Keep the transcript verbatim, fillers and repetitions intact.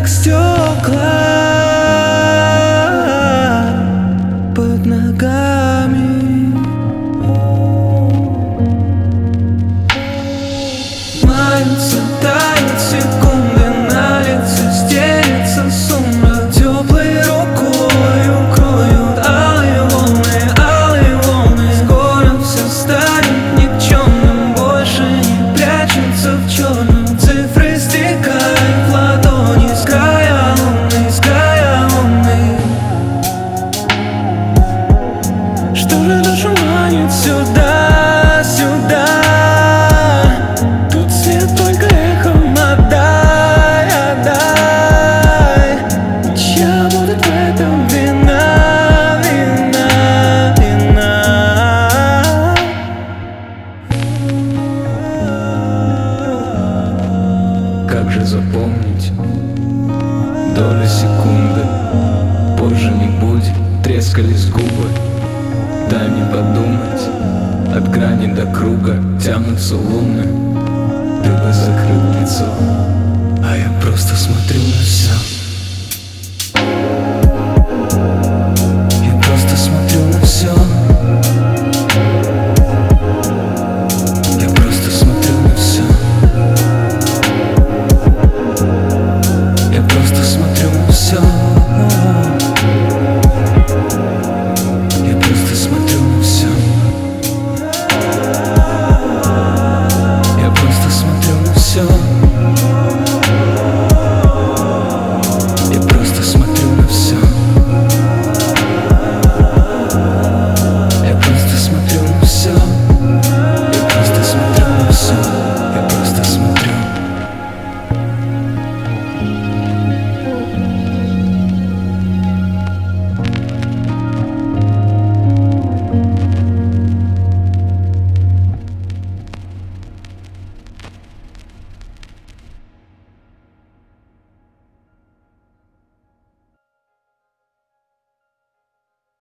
как стекла под ногами. Маются, тают секунды, на лице стелется сумрак. Теплой рукой укроют алые волны, алые волны. Скоро все станет никчемным, больше не прячется в черном. Цифры стекают в ладони с края луны, с края луны. Что же душу манит сюда, сюда? Тут свет только эхом отдай, отдай. Чья будет в этом вина, вина, вина? Как же запомнить доли секунды? Позже не будет, трескались губы. Дай мне подумать, от грани до круга тянутся луны. Ты бы закрыл лицо, а я просто смотрю на все. Я просто смотрю на все.